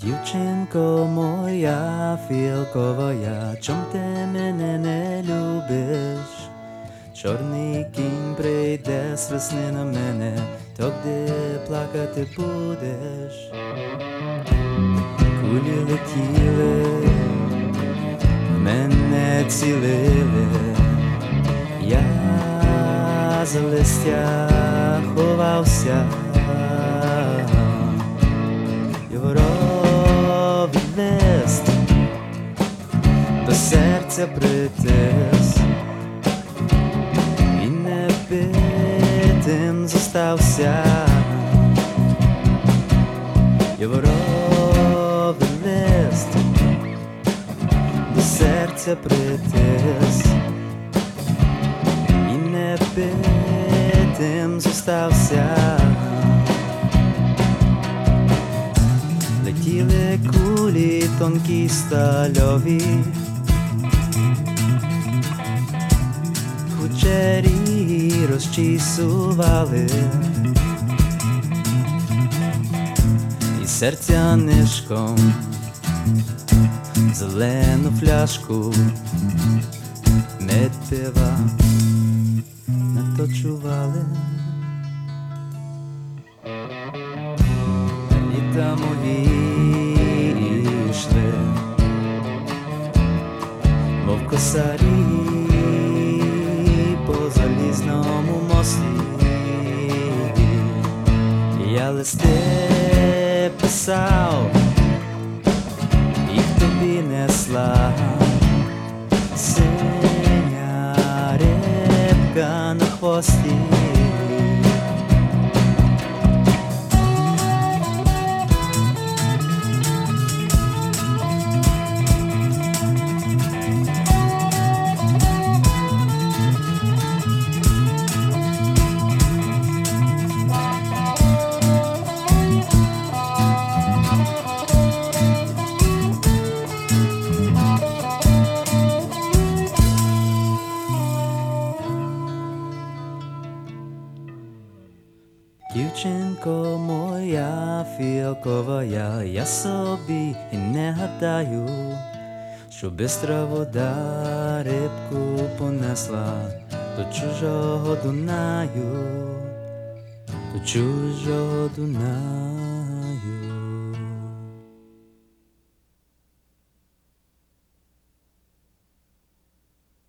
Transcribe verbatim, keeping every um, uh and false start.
Дівчинко моя, фіалкова, чом ти мене не любиш? Чорний кінь прийде з весни на мене, то де плакати будеш? Кулі летіли, мене цілили, я за листя ховався, Яворовий лист до серця притис, і небитим зостався. Яворовий лист до серця притис, і небитим зостався. Летіли кулі тонкі стальові, кучері розчісували, і серця нишком зелену фляжку медпива наточували. Літа мої йшли, мов косарі по залізному мості. Я листи писав, їх тобі несла синя рибка на хвості. Дівчинко моя, фіалкова, я собі і не гадаю, що бистра вода рибку понесла до чужого Дунаю, до чужого Дунаю.